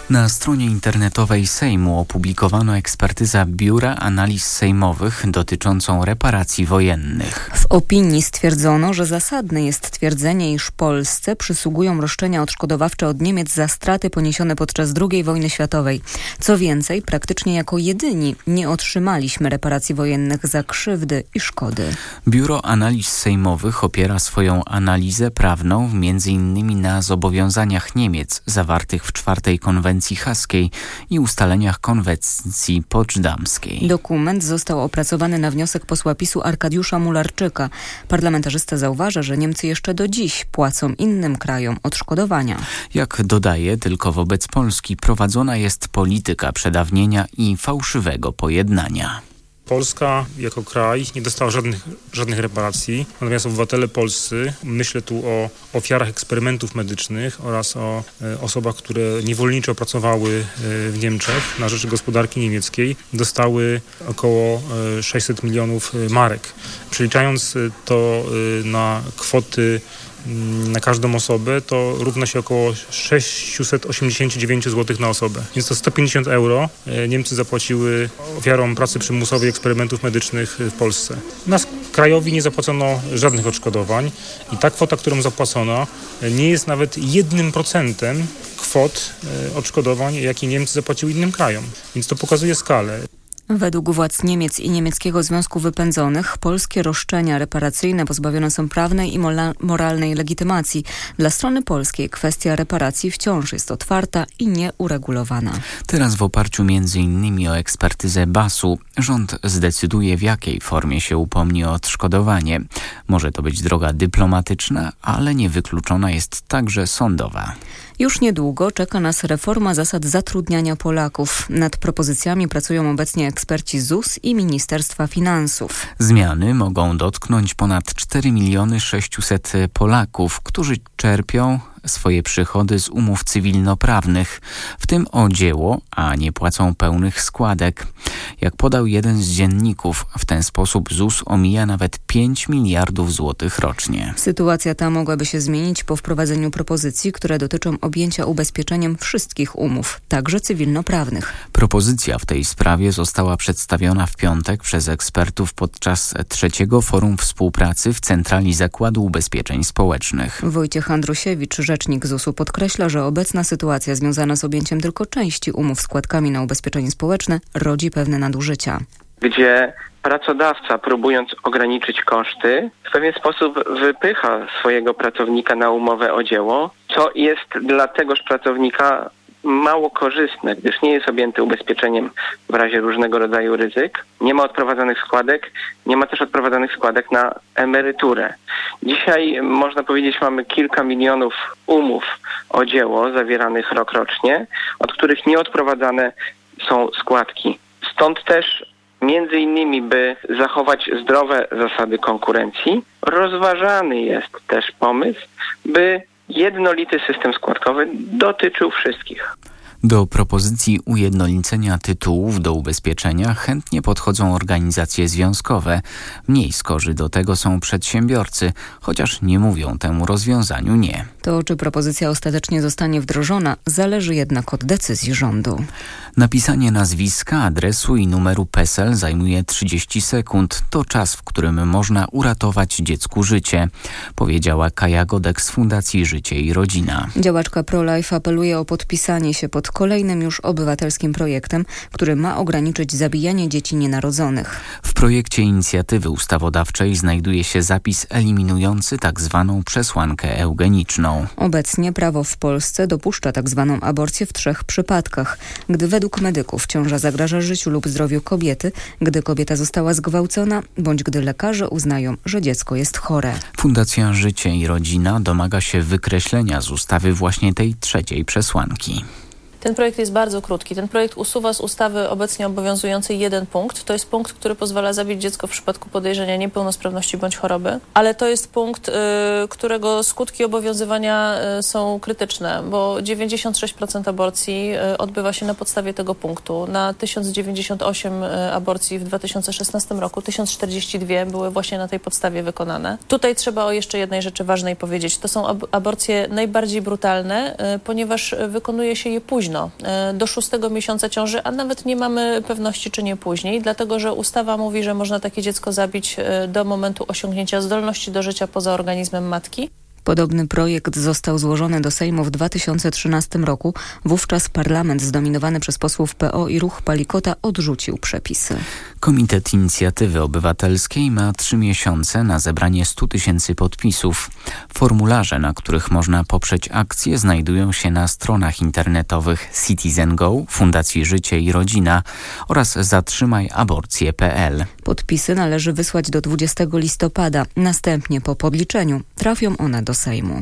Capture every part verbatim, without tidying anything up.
Na stronie internetowej Sejmu opublikowano ekspertyzę Biura Analiz Sejmowych dotyczącą reparacji wojennych. W opinii stwierdzono, że zasadne jest twierdzenie, iż Polsce przysługują roszczenia odszkodowawcze od Niemiec za straty poniesione podczas drugiej wojny światowej. Co więcej, praktycznie jako jedyni nie otrzymaliśmy reparacji wojennych za krzywdy i szkody. Biuro Analiz Sejmowych opiera swoją analizę prawną między innymi na zobowiązaniach Niemiec zawartych w czwartej konwencji haskiej i ustaleniach konwencji poczdamskiej. Dokument został opracowany na wniosek posła PiSu Arkadiusza Mularczyka. Parlamentarzysta zauważa, że Niemcy jeszcze do dziś płacą innym krajom odszkodowania. Jak dodaje, tylko wobec Polski prowadzona jest polityka przedawnienia i fałszywego pojednania. Polska jako kraj nie dostała żadnych, żadnych reparacji, natomiast obywatele polscy, myślę tu o ofiarach eksperymentów medycznych oraz o e, osobach, które niewolniczo pracowały e, w Niemczech na rzecz gospodarki niemieckiej, dostały około e, sześćset milionów marek. Przeliczając to e, na kwoty na każdą osobę, to równa się około sześćset osiemdziesiąt dziewięć złotych na osobę. Więc to sto pięćdziesiąt euro Niemcy zapłaciły ofiarom pracy przymusowej eksperymentów medycznych w Polsce. Nas krajowi nie zapłacono żadnych odszkodowań i ta kwota, którą zapłacono, nie jest nawet jednym procentem kwot odszkodowań, jakie Niemcy zapłaciły innym krajom. Więc to pokazuje skalę. Według władz Niemiec i Niemieckiego Związku Wypędzonych polskie roszczenia reparacyjne pozbawione są prawnej i moralnej legitymacji. Dla strony polskiej kwestia reparacji wciąż jest otwarta i nieuregulowana. Teraz w oparciu między innymi o ekspertyzę B A S-u rząd zdecyduje, w jakiej formie się upomni o odszkodowanie. Może to być droga dyplomatyczna, ale niewykluczona jest także sądowa. Już niedługo czeka nas reforma zasad zatrudniania Polaków. Nad propozycjami pracują obecnie eksperci Z U S i Ministerstwa Finansów. Zmiany mogą dotknąć ponad cztery miliony sześćset Polaków, którzy czerpią swoje przychody z umów cywilnoprawnych, w tym o dzieło, a nie płacą pełnych składek. Jak podał jeden z dzienników, w ten sposób Z U S omija nawet pięć miliardów złotych rocznie. Sytuacja ta mogłaby się zmienić po wprowadzeniu propozycji, które dotyczą objęcia ubezpieczeniem wszystkich umów, także cywilnoprawnych. Propozycja w tej sprawie została przedstawiona w piątek przez ekspertów podczas trzeciego Forum Współpracy w Centrali Zakładu Ubezpieczeń Społecznych. Wojciech Andrusiewicz, rzecznik Z U S-u, podkreśla, że obecna sytuacja związana z objęciem tylko części umów składkami na ubezpieczenie społeczne rodzi pewne nadużycia. Gdzie pracodawca, próbując ograniczyć koszty, w pewien sposób wypycha swojego pracownika na umowę o dzieło, co jest dla tegoż pracownika mało korzystne, gdyż nie jest objęty ubezpieczeniem w razie różnego rodzaju ryzyk, nie ma odprowadzanych składek, nie ma też odprowadzanych składek na emeryturę. Dzisiaj, można powiedzieć, mamy kilka milionów umów o dzieło zawieranych rokrocznie, od których nieodprowadzane są składki. Stąd też między innymi, by zachować zdrowe zasady konkurencji, rozważany jest też pomysł, by jednolity system składkowy dotyczył wszystkich. Do propozycji ujednolicenia tytułów do ubezpieczenia chętnie podchodzą organizacje związkowe. Mniej skorzy do tego są przedsiębiorcy, chociaż nie mówią temu rozwiązaniu nie. To, czy propozycja ostatecznie zostanie wdrożona, zależy jednak od decyzji rządu. Napisanie nazwiska, adresu i numeru P E S E L zajmuje trzydzieści sekund. To czas, w którym można uratować dziecku życie, powiedziała Kaja Godek z Fundacji Życie i Rodzina. Działaczka ProLife apeluje o podpisanie się pod kolejnym już obywatelskim projektem, który ma ograniczyć zabijanie dzieci nienarodzonych. W projekcie inicjatywy ustawodawczej znajduje się zapis eliminujący tak zwaną przesłankę eugeniczną. Obecnie prawo w Polsce dopuszcza tak zwaną aborcję w trzech przypadkach. Gdy według medyków ciąża zagraża życiu lub zdrowiu kobiety, gdy kobieta została zgwałcona, bądź gdy lekarze uznają, że dziecko jest chore. Fundacja Życie i Rodzina domaga się wykreślenia z ustawy właśnie tej trzeciej przesłanki. Ten projekt jest bardzo krótki. Ten projekt usuwa z ustawy obecnie obowiązującej jeden punkt. To jest punkt, który pozwala zabić dziecko w przypadku podejrzenia niepełnosprawności bądź choroby, ale to jest punkt, y, którego skutki obowiązywania y, są krytyczne, bo dziewięćdziesiąt sześć procent aborcji y, odbywa się na podstawie tego punktu. Na tysiąc dziewięćdziesiąt osiem y, aborcji w dwa tysiące szesnastym roku tysiąc czterdzieści dwa były właśnie na tej podstawie wykonane. Tutaj trzeba o jeszcze jednej rzeczy ważnej powiedzieć. To są ab- aborcje najbardziej brutalne, y, ponieważ wykonuje się je późno. późno, do szóstego miesiąca ciąży, a nawet nie mamy pewności, czy nie później, dlatego że ustawa mówi, że można takie dziecko zabić do momentu osiągnięcia zdolności do życia poza organizmem matki. Podobny projekt został złożony do Sejmu w dwa tysiące trzynastym roku. Wówczas parlament zdominowany przez posłów P O i Ruch Palikota odrzucił przepisy. Komitet Inicjatywy Obywatelskiej ma trzy miesiące na zebranie stu tysięcy podpisów. Formularze, na których można poprzeć akcję, znajdują się na stronach internetowych Citizen Go, Fundacji Życie i Rodzina oraz zatrzymaj aborcję kropka p l. Podpisy należy wysłać do dwudziestego listopada. Następnie po podliczeniu trafią one do Sejmu.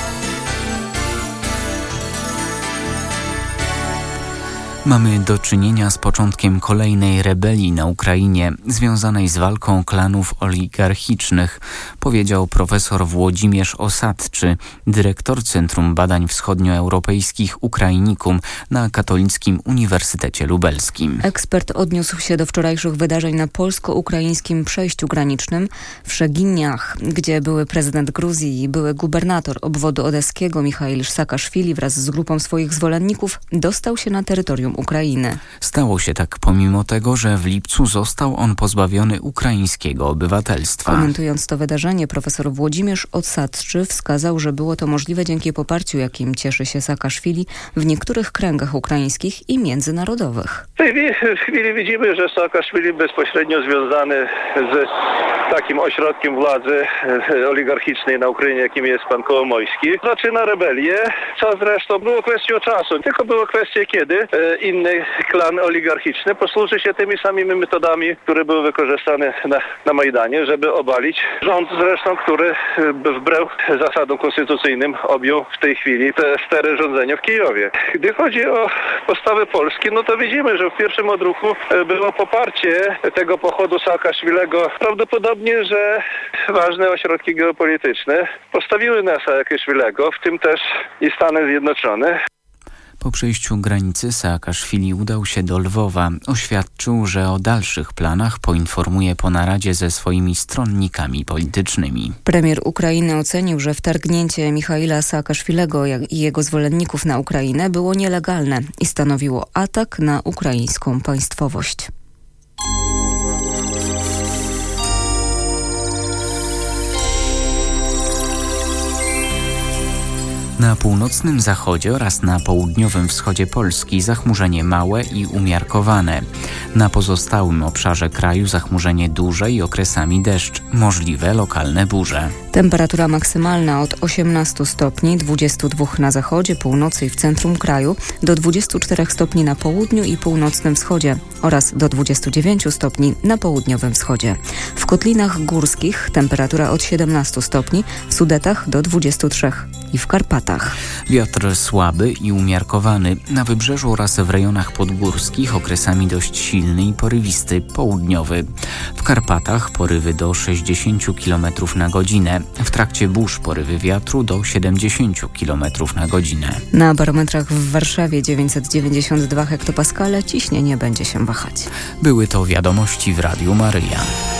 Mamy do czynienia z początkiem kolejnej rebelii na Ukrainie, związanej z walką klanów oligarchicznych, powiedział profesor Włodzimierz Osadczy, dyrektor Centrum Badań Wschodnioeuropejskich Ukrainikum na Katolickim Uniwersytecie Lubelskim. Ekspert odniósł się do wczorajszych wydarzeń na polsko-ukraińskim przejściu granicznym w Szeginiach, gdzie były prezydent Gruzji i były gubernator obwodu odeskiego Michail Saakaszwili wraz z grupą swoich zwolenników dostał się na terytorium Ukrainy. Stało się tak pomimo tego, że w lipcu został on pozbawiony ukraińskiego obywatelstwa. Komentując to wydarzenie, profesor Włodzimierz Osadczy wskazał, że było to możliwe dzięki poparciu, jakim cieszy się Saakaszwili w niektórych kręgach ukraińskich i międzynarodowych. W tej chwili widzimy, że Saakaszwili bezpośrednio związany z takim ośrodkiem władzy oligarchicznej na Ukrainie, jakim jest pan Kołomojski, zaczyna rebelię, co zresztą było kwestią czasu. Tylko było kwestia kiedy inny klan oligarchiczny posłuży się tymi samymi metodami, które były wykorzystane na, na Majdanie, żeby obalić rząd zresztą, który wbrew zasadom konstytucyjnym objął w tej chwili te stery rządzenia w Kijowie. Gdy chodzi o postawę Polski, no to widzimy, że w pierwszym odruchu było poparcie tego pochodu Saakaszwilego. Prawdopodobnie, że ważne ośrodki geopolityczne postawiły na Saakaszwilego, w tym też i Stany Zjednoczone. Po przejściu granicy Saakaszwili udał się do Lwowa. Oświadczył, że o dalszych planach poinformuje po naradzie ze swoimi stronnikami politycznymi. Premier Ukrainy ocenił, że wtargnięcie Michaila Saakaszwilego i jego zwolenników na Ukrainę było nielegalne i stanowiło atak na ukraińską państwowość. Na północnym zachodzie oraz na południowym wschodzie Polski zachmurzenie małe i umiarkowane. Na pozostałym obszarze kraju zachmurzenie duże i okresami deszcz. Możliwe lokalne burze. Temperatura maksymalna od osiemnastu stopni, dwudziestu dwóch na zachodzie, północy i w centrum kraju, do dwudziestu czterech stopni na południu i północnym wschodzie oraz do dwudziestu dziewięciu stopni na południowym wschodzie. W kotlinach górskich temperatura od siedemnastu stopni, w Sudetach do dwudziestu trzech i w Karpatach. Wiatr słaby i umiarkowany. Na wybrzeżu oraz w rejonach podgórskich okresami dość silny i porywisty, południowy. W Karpatach porywy do sześćdziesięciu kilometrów na godzinę. W trakcie burz porywy wiatru do siedemdziesięciu kilometrów na godzinę. Na barometrach w Warszawie dziewięćset dziewięćdziesiąt dwa hektopaskale ciśnienie będzie się wahać. Były to wiadomości w Radiu Maryja.